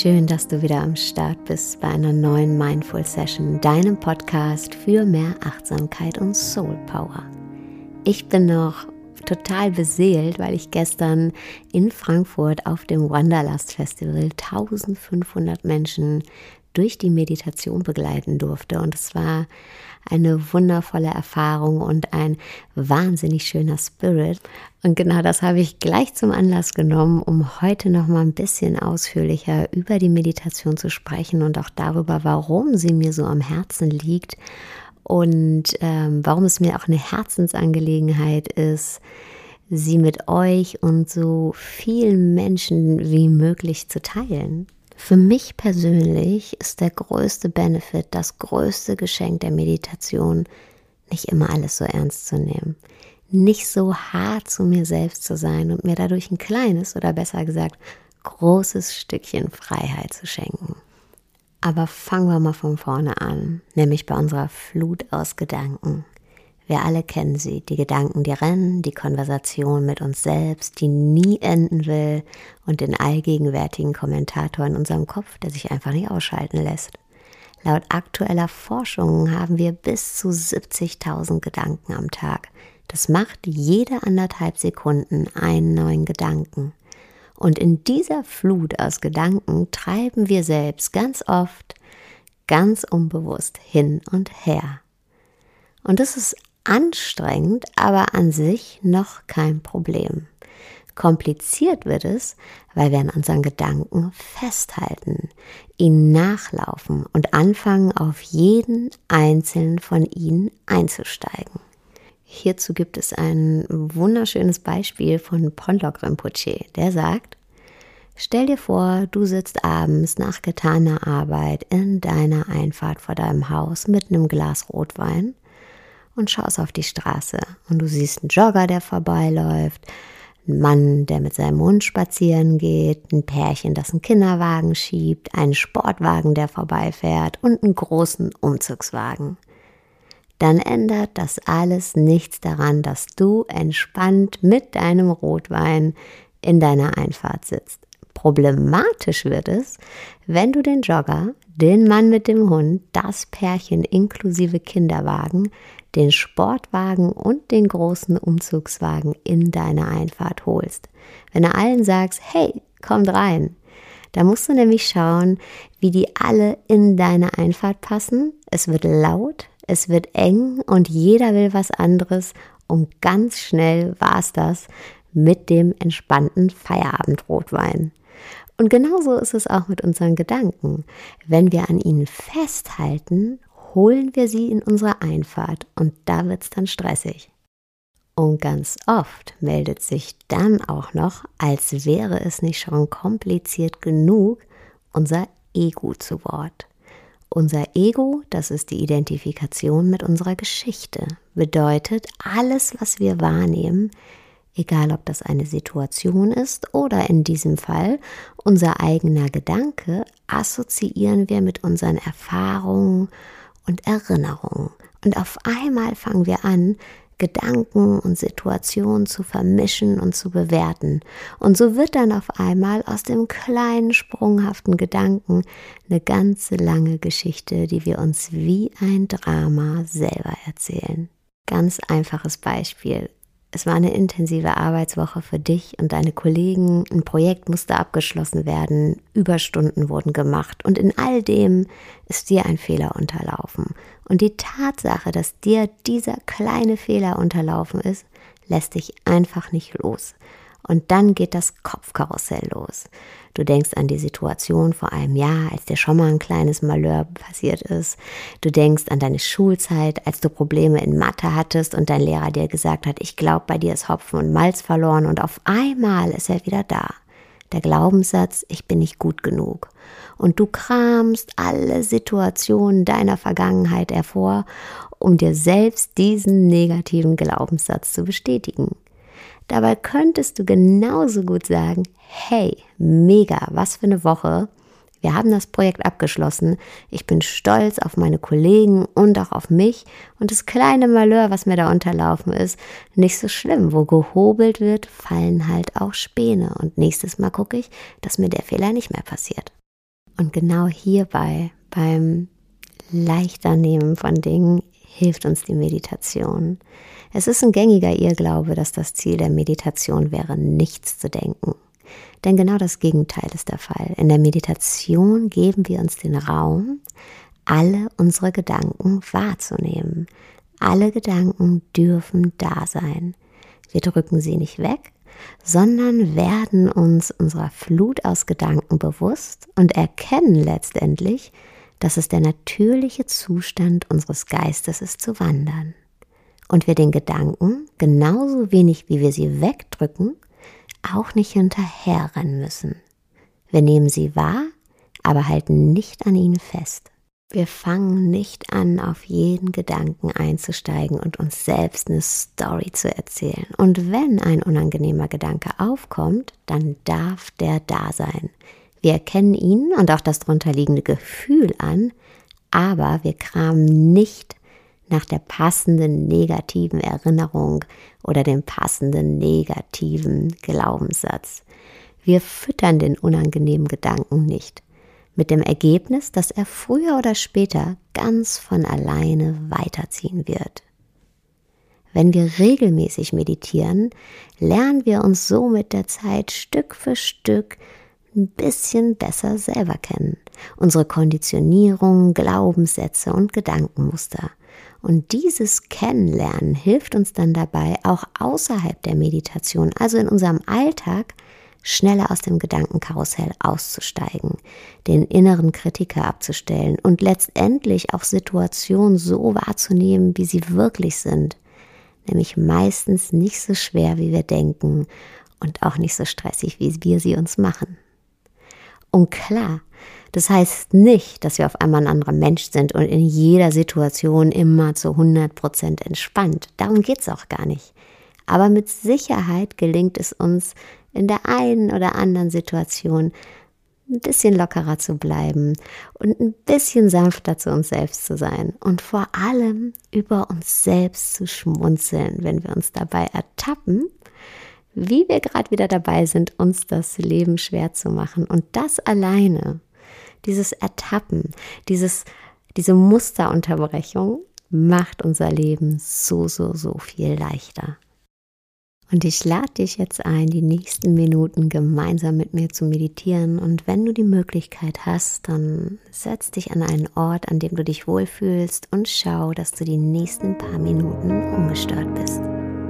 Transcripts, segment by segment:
schön, dass du wieder am Start bist bei einer neuen Mindful Session, deinem Podcast für mehr Achtsamkeit und Soul Power. Ich bin noch total beseelt, weil ich gestern in Frankfurt auf dem Wanderlust Festival 1500 Menschen durch die Meditation begleiten durfte, und es war eine wundervolle Erfahrung und ein wahnsinnig schöner Spirit. Und genau das habe ich gleich zum Anlass genommen, um heute noch mal ein bisschen ausführlicher über die Meditation zu sprechen und auch darüber, warum sie mir so am Herzen liegt und warum es mir auch eine Herzensangelegenheit ist, sie mit euch und so vielen Menschen wie möglich zu teilen. Für mich persönlich ist der größte Benefit, das größte Geschenk der Meditation, nicht immer alles so ernst zu nehmen, nicht so hart zu mir selbst zu sein und mir dadurch ein kleines oder besser gesagt großes Stückchen Freiheit zu schenken. Aber fangen wir mal von vorne an, nämlich bei unserer Flut aus Gedanken. Wir alle kennen sie, die Gedanken, die rennen, die Konversation mit uns selbst, die nie enden will, und den allgegenwärtigen Kommentator in unserem Kopf, der sich einfach nicht ausschalten lässt. Laut aktueller Forschung haben wir bis zu 70.000 Gedanken am Tag. Das macht jede 1,5 Sekunden einen neuen Gedanken. Und in dieser Flut aus Gedanken treiben wir selbst ganz oft, ganz unbewusst hin und her. Und das ist anstrengend, aber an sich noch kein Problem. Kompliziert wird es, weil wir an unseren Gedanken festhalten, ihnen nachlaufen und anfangen, auf jeden einzelnen von ihnen einzusteigen. Hierzu gibt es ein wunderschönes Beispiel von Ponlok Rinpoche, der sagt: Stell dir vor, du sitzt abends nach getaner Arbeit in deiner Einfahrt vor deinem Haus mit einem Glas Rotwein und schaust auf die Straße und du siehst einen Jogger, der vorbeiläuft, einen Mann, der mit seinem Hund spazieren geht, ein Pärchen, das einen Kinderwagen schiebt, einen Sportwagen, der vorbeifährt und einen großen Umzugswagen. Dann ändert das alles nichts daran, dass du entspannt mit deinem Rotwein in deiner Einfahrt sitzt. Problematisch wird es, wenn du den Jogger, den Mann mit dem Hund, das Pärchen inklusive Kinderwagen, den Sportwagen und den großen Umzugswagen in deine Einfahrt holst. Wenn du allen sagst, hey, kommt rein, da musst du nämlich schauen, wie die alle in deine Einfahrt passen. Es wird laut, es wird eng und jeder will was anderes, und ganz schnell war es das mit dem entspannten Feierabendrotwein. Und genauso ist es auch mit unseren Gedanken. Wenn wir an ihnen festhalten, holen wir sie in unsere Einfahrt, und da wird es dann stressig. Und ganz oft meldet sich dann auch noch, als wäre es nicht schon kompliziert genug, unser Ego zu Wort. Unser Ego, das ist die Identifikation mit unserer Geschichte, bedeutet, alles, was wir wahrnehmen, egal ob das eine Situation ist oder in diesem Fall unser eigener Gedanke, assoziieren wir mit unseren Erfahrungen und Erinnerungen. Und auf einmal fangen wir an, Gedanken und Situationen zu vermischen und zu bewerten. Und so wird dann auf einmal aus dem kleinen, sprunghaften Gedanken eine ganze lange Geschichte, die wir uns wie ein Drama selber erzählen. Ganz einfaches Beispiel. Es war eine intensive Arbeitswoche für dich und deine Kollegen, ein Projekt musste abgeschlossen werden, Überstunden wurden gemacht, und in all dem ist dir ein Fehler unterlaufen. Und die Tatsache, dass dir dieser kleine Fehler unterlaufen ist, lässt dich einfach nicht los. Und dann geht das Kopfkarussell los. Du denkst an die Situation vor einem Jahr, als dir schon mal ein kleines Malheur passiert ist. Du denkst an deine Schulzeit, als du Probleme in Mathe hattest und dein Lehrer dir gesagt hat, ich glaube, bei dir ist Hopfen und Malz verloren, und auf einmal ist er wieder da. Der Glaubenssatz, ich bin nicht gut genug. Und du kramst alle Situationen deiner Vergangenheit hervor, um dir selbst diesen negativen Glaubenssatz zu bestätigen. Dabei könntest du genauso gut sagen, hey, mega, was für eine Woche. Wir haben das Projekt abgeschlossen. Ich bin stolz auf meine Kollegen und auch auf mich. Und das kleine Malheur, was mir da unterlaufen ist, nicht so schlimm. Wo gehobelt wird, fallen halt auch Späne. Und nächstes Mal gucke ich, dass mir der Fehler nicht mehr passiert. Und genau hierbei, beim leichter Nehmen von Dingen, hilft uns die Meditation. Es ist ein gängiger Irrglaube, dass das Ziel der Meditation wäre, nichts zu denken. Denn genau das Gegenteil ist der Fall. In der Meditation geben wir uns den Raum, alle unsere Gedanken wahrzunehmen. Alle Gedanken dürfen da sein. Wir drücken sie nicht weg, sondern werden uns unserer Flut aus Gedanken bewusst und erkennen letztendlich, dass es der natürliche Zustand unseres Geistes ist, zu wandern. Und wir den Gedanken, genauso wenig wie wir sie wegdrücken, auch nicht hinterherrennen müssen. Wir nehmen sie wahr, aber halten nicht an ihnen fest. Wir fangen nicht an, auf jeden Gedanken einzusteigen und uns selbst eine Story zu erzählen. Und wenn ein unangenehmer Gedanke aufkommt, dann darf der da sein. Wir erkennen ihn und auch das darunterliegende Gefühl an, aber wir kramen nicht nach der passenden negativen Erinnerung oder dem passenden negativen Glaubenssatz. Wir füttern den unangenehmen Gedanken nicht, mit dem Ergebnis, dass er früher oder später ganz von alleine weiterziehen wird. Wenn wir regelmäßig meditieren, lernen wir uns so mit der Zeit Stück für Stück ein bisschen besser selber kennen. Unsere Konditionierung, Glaubenssätze und Gedankenmuster. Und dieses Kennenlernen hilft uns dann dabei, auch außerhalb der Meditation, also in unserem Alltag, schneller aus dem Gedankenkarussell auszusteigen, den inneren Kritiker abzustellen und letztendlich auch Situationen so wahrzunehmen, wie sie wirklich sind. Nämlich meistens nicht so schwer, wie wir denken und auch nicht so stressig, wie wir sie uns machen. Und klar, das heißt nicht, dass wir auf einmal ein anderer Mensch sind und in jeder Situation immer zu 100% entspannt. Darum geht es auch gar nicht. Aber mit Sicherheit gelingt es uns, in der einen oder anderen Situation ein bisschen lockerer zu bleiben und ein bisschen sanfter zu uns selbst zu sein und vor allem über uns selbst zu schmunzeln, wenn wir uns dabei ertappen, wie wir gerade wieder dabei sind, uns das Leben schwer zu machen. Und das alleine, dieses Ertappen, diese Musterunterbrechung macht unser Leben so viel leichter. Und ich lade dich jetzt ein, die nächsten Minuten gemeinsam mit mir zu meditieren. Und wenn du die Möglichkeit hast, dann setz dich an einen Ort, an dem du dich wohlfühlst und schau, dass du die nächsten paar Minuten ungestört bist.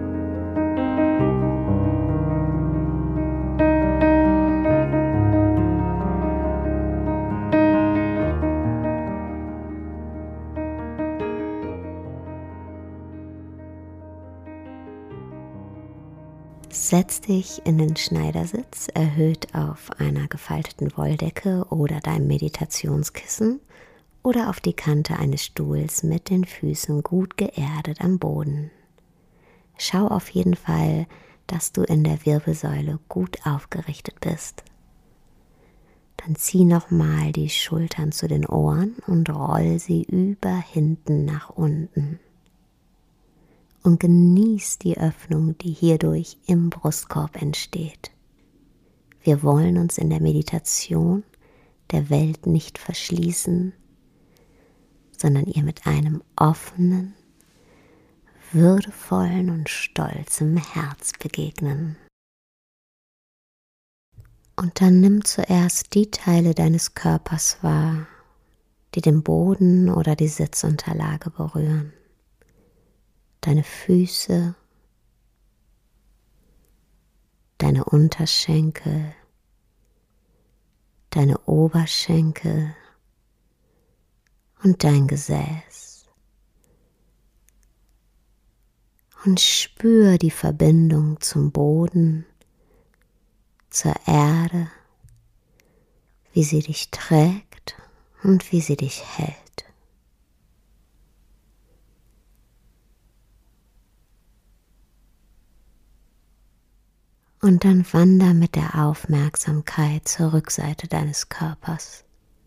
Setz dich in den Schneidersitz, erhöht auf einer gefalteten Wolldecke oder deinem Meditationskissen oder auf die Kante eines Stuhls mit den Füßen gut geerdet am Boden. Schau auf jeden Fall, dass du in der Wirbelsäule gut aufgerichtet bist. Dann zieh nochmal die Schultern zu den Ohren und roll sie über hinten nach unten. Und genieß die Öffnung, die hierdurch im Brustkorb entsteht. Wir wollen uns in der Meditation der Welt nicht verschließen, sondern ihr mit einem offenen, würdevollen und stolzen Herz begegnen. Und dann nimm zuerst die Teile deines Körpers wahr, die den Boden oder die Sitzunterlage berühren. Deine Füße, deine Unterschenkel, deine Oberschenkel und dein Gesäß. Und spür die Verbindung zum Boden, zur Erde, wie sie dich trägt und wie sie dich hält. Und dann wander mit der Aufmerksamkeit zur Rückseite deines Körpers.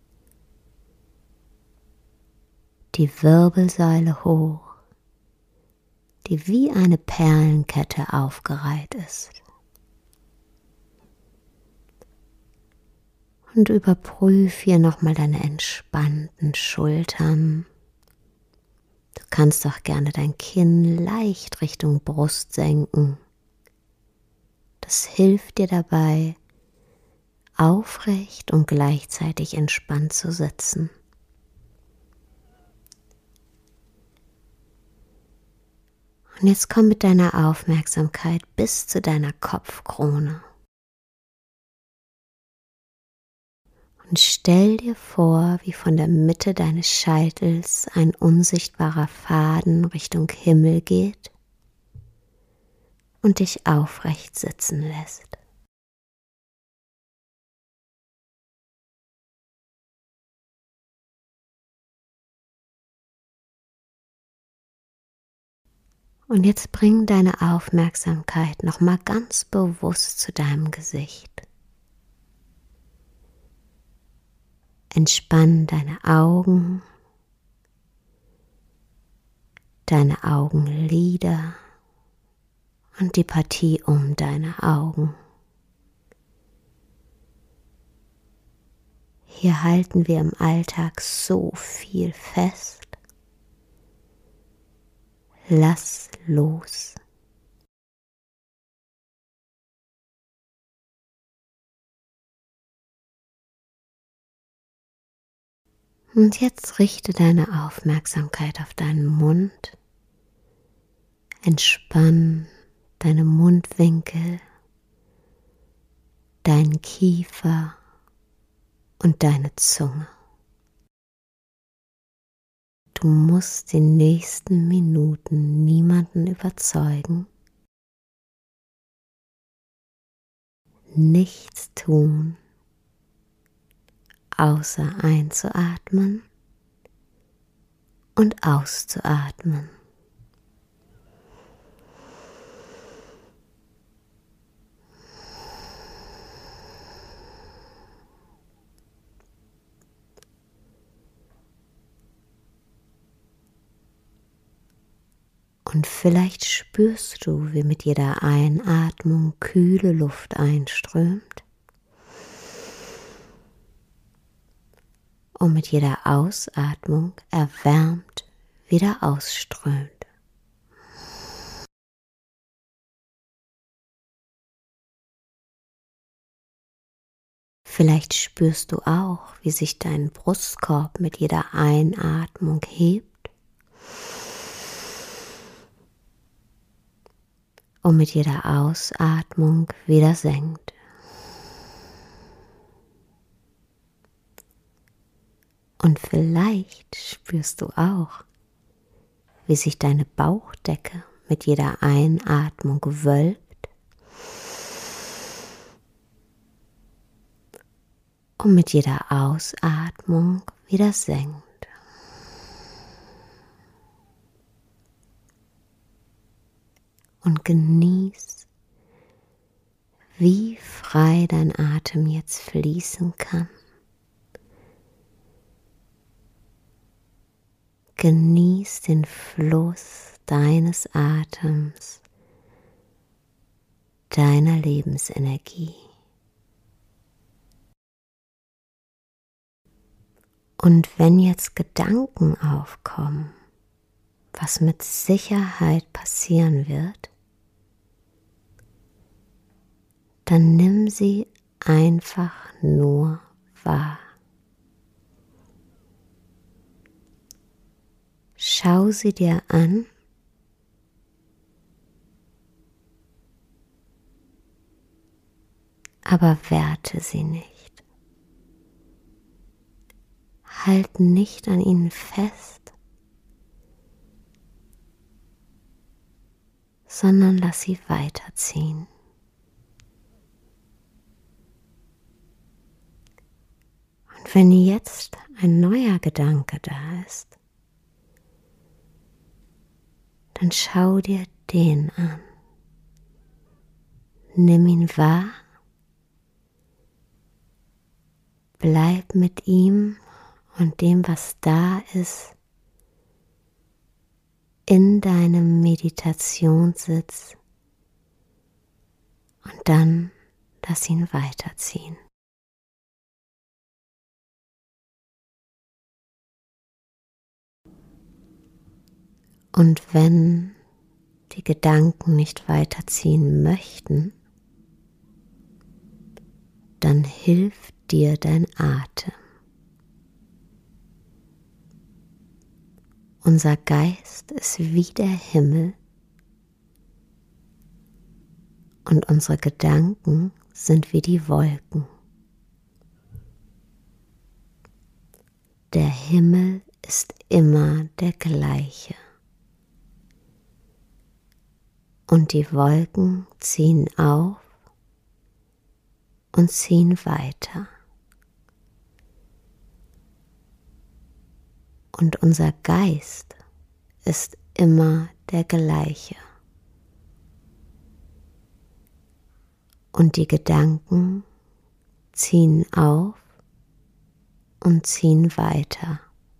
Die Wirbelsäule hoch, die wie eine Perlenkette aufgereiht ist. Und überprüf hier nochmal deine entspannten Schultern. Du kannst auch gerne dein Kinn leicht Richtung Brust senken. Das hilft dir dabei, aufrecht und gleichzeitig entspannt zu sitzen. Und jetzt komm mit deiner Aufmerksamkeit bis zu deiner Kopfkrone. Und stell dir vor, wie von der Mitte deines Scheitels ein unsichtbarer Faden Richtung Himmel geht und dich aufrecht sitzen lässt. Und jetzt bring deine Aufmerksamkeit nochmal ganz bewusst zu deinem Gesicht. Entspann deine Augen, deine Augenlider und die Partie um deine Augen. Hier halten wir im Alltag so viel fest. Lass los. Und jetzt richte deine Aufmerksamkeit auf deinen Mund. Entspann deine Mundwinkel, deinen Kiefer und deine Zunge. Du musst die nächsten Minuten niemanden überzeugen, nichts tun, außer einzuatmen und auszuatmen. Und vielleicht spürst du, wie mit jeder Einatmung kühle Luft einströmt und mit jeder Ausatmung erwärmt wieder ausströmt. Vielleicht spürst du auch, wie sich dein Brustkorb mit jeder Einatmung hebt und mit jeder Ausatmung wieder senkt. Und vielleicht spürst du auch, wie sich deine Bauchdecke mit jeder Einatmung wölbt und mit jeder Ausatmung wieder senkt. Und genieß, wie frei dein Atem jetzt fließen kann. Genieß den Fluss deines Atems, deiner Lebensenergie. Und wenn jetzt Gedanken aufkommen, was mit Sicherheit passieren wird, dann nimm sie einfach nur wahr. Schau sie dir an, aber werte sie nicht. Halt nicht an ihnen fest, sondern lass sie weiterziehen. Und wenn jetzt ein neuer Gedanke da ist, dann schau dir den an. Nimm ihn wahr, bleib mit ihm und dem, was da ist, in deinem Meditationssitz und dann lass ihn weiterziehen. Und wenn die Gedanken nicht weiterziehen möchten, dann hilft dir dein Atem. Unser Geist ist wie der Himmel und unsere Gedanken sind wie die Wolken. Der Himmel ist immer der gleiche und die Wolken ziehen auf und ziehen weiter. Und unser Geist ist immer der gleiche. Und die Gedanken ziehen auf und ziehen weiter.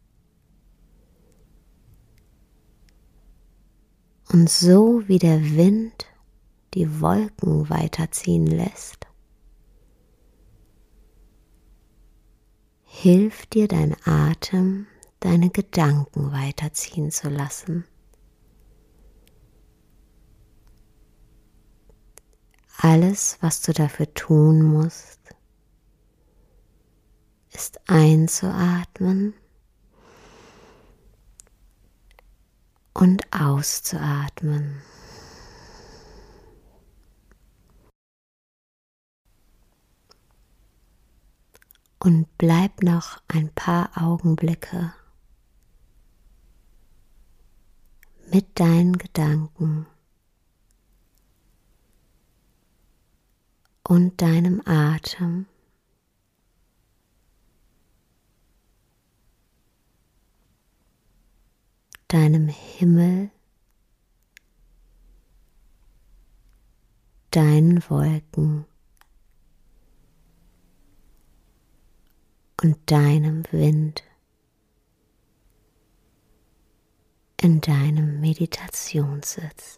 Und so wie der Wind die Wolken weiterziehen lässt, hilft dir dein Atem, deine Gedanken weiterziehen zu lassen. Alles, was du dafür tun musst, ist einzuatmen und auszuatmen. Und bleib noch ein paar Augenblicke mit deinen Gedanken und deinem Atem. Deinem Himmel, deinen Wolken und deinem Wind in deinem Meditationssitz.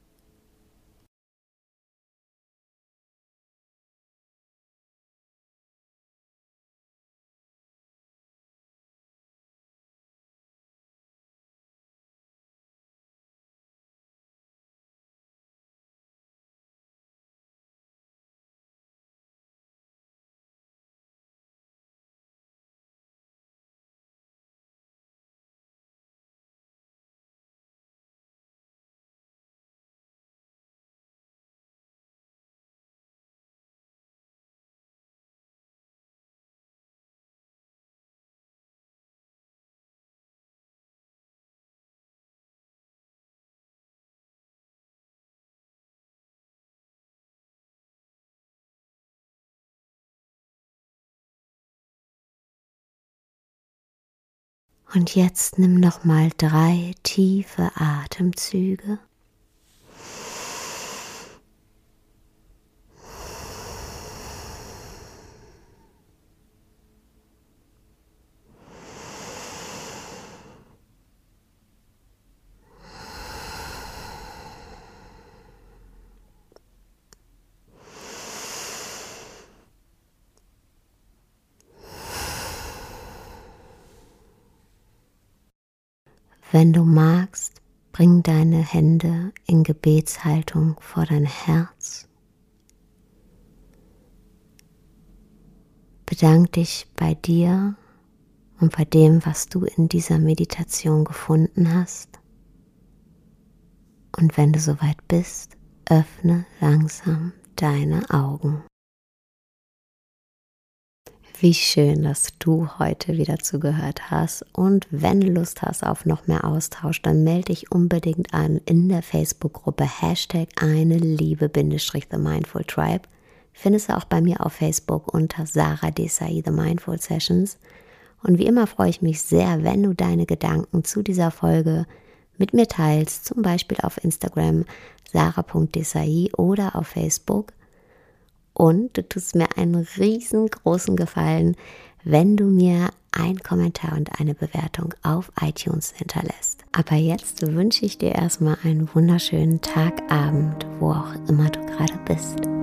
Und jetzt nimm nochmal 3 tiefe Atemzüge. Wenn du magst, bring deine Hände in Gebetshaltung vor dein Herz. Bedank dich bei dir und bei dem, was du in dieser Meditation gefunden hast. Und wenn du soweit bist, öffne langsam deine Augen. Wie schön, dass du heute wieder zugehört hast, und wenn du Lust hast auf noch mehr Austausch, dann melde dich unbedingt an in der Facebook-Gruppe #eine-Liebe-The Mindful Tribe. Findest du auch bei mir auf Facebook unter Sarah Desai The Mindful Sessions. Und wie immer freue ich mich sehr, wenn du deine Gedanken zu dieser Folge mit mir teilst, zum Beispiel auf Instagram sarah.desai oder auf Facebook. Und du tust mir einen riesengroßen Gefallen, wenn du mir einen Kommentar und eine Bewertung auf iTunes hinterlässt. Aber jetzt wünsche ich dir erstmal einen wunderschönen Tag, Abend, wo auch immer du gerade bist.